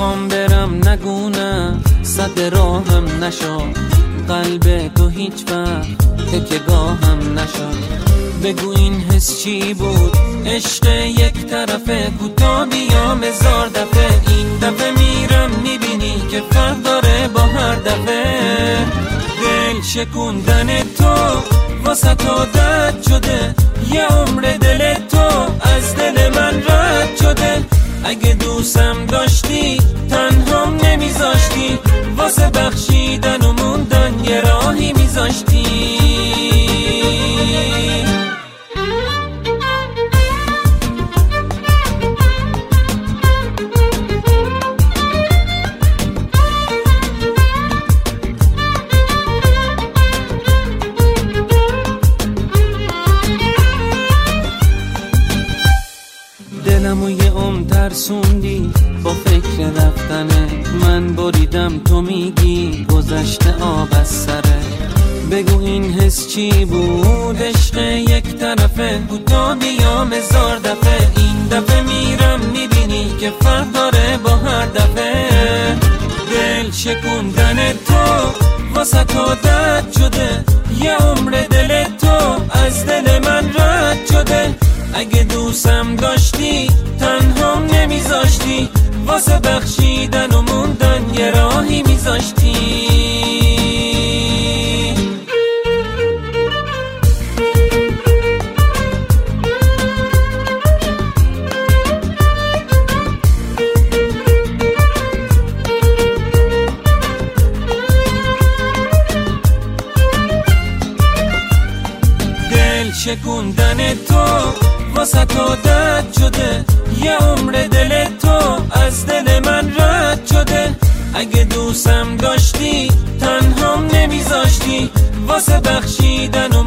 میخوام برم نگونم صد راهم نشد، قلب تو هیچ وقت تکگاهم نشد. بگو این حس چی بود؟ عشق یک طرفه، کوتا بیام هزار دفعه. این دفعه میرم میبینی که فرق داره با هر دفعه. دل شکوندن تو واسه تو درد شده، یه عمر دل تو از دل من رد شده. اگه دوستم داشتی تنهام نمیذاشتی، واسه بخشیدن و موندن یه راهی میذاشتی. دلمو یه ترسوندی با فکر رفتنه، من بریدم تو میگی گذشته آب از سره. بگو این حس چی بود؟ عشق یک طرفه، کوتا بیام هزار دفعه. این دفعه میرم میبینی که فرق داره با هر دفعه. دل شکوندن تو واسه تو درد شده، یه عمر دل تو از دل من رد شده. اگه دوستم داشتی تنهام نمیذاشتی، واسه بخشیدن و موندن یه راهی میذاشتی. دل شکوندن تو واسه تو درد شده، یه عمر دل تو از دل من رد شده. اگه دوستم داشتی تنهام نمیذاشتی، واسه بخشیدن و